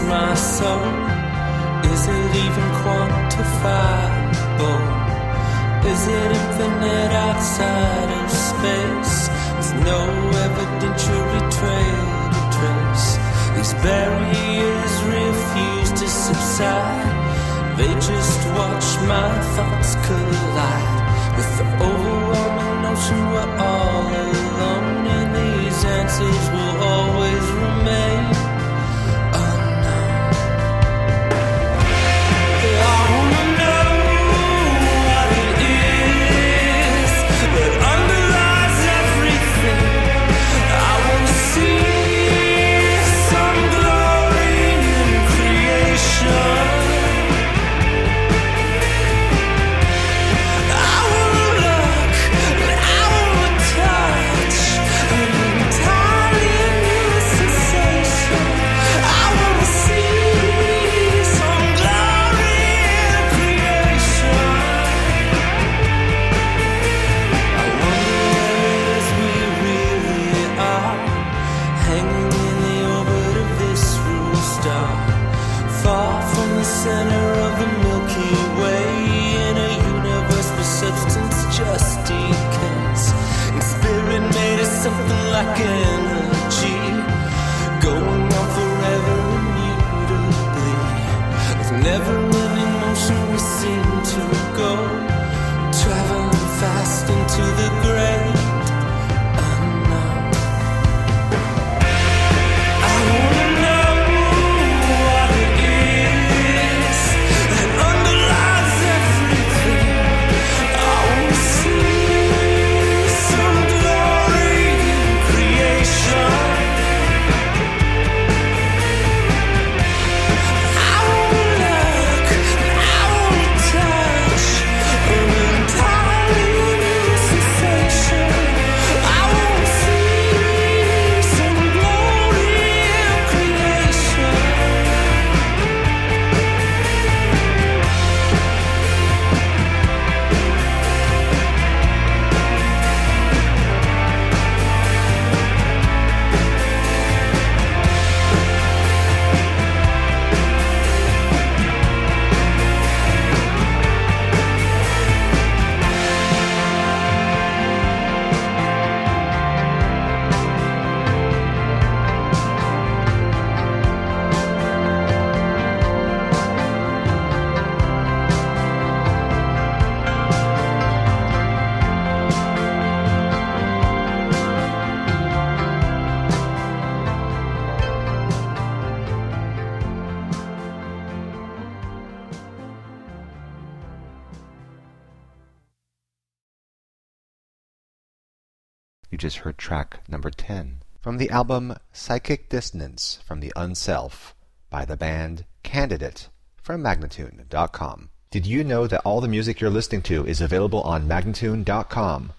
my soul? Is it even quantifiable? Is it infinite outside of space? With no evidentiary trace. These barriers refuse to subside. They just watch my thoughts collide with the overwhelming notion we're all alone, and these answers will always remain unknown. I wanna know what it is that underlies everything. I wanna see some glory in creation. Center of the Milky Way, in a universe where substance just decays, and spirit made us something like energy, going on forever immutably. With never-ending motion we seem to go, traveling fast into the great unknown. I wanna know what it is that underlies everything. I wanna see some glory in creation. I wanna look and I wanna touch an entirely new sensation. I wanna see some glory in creation. You just heard track number 10 from the album Psychic Dissonance from the Unself by the band Candidate from Magnatune.com. Did you know that all the music you're listening to is available on Magnatune.com?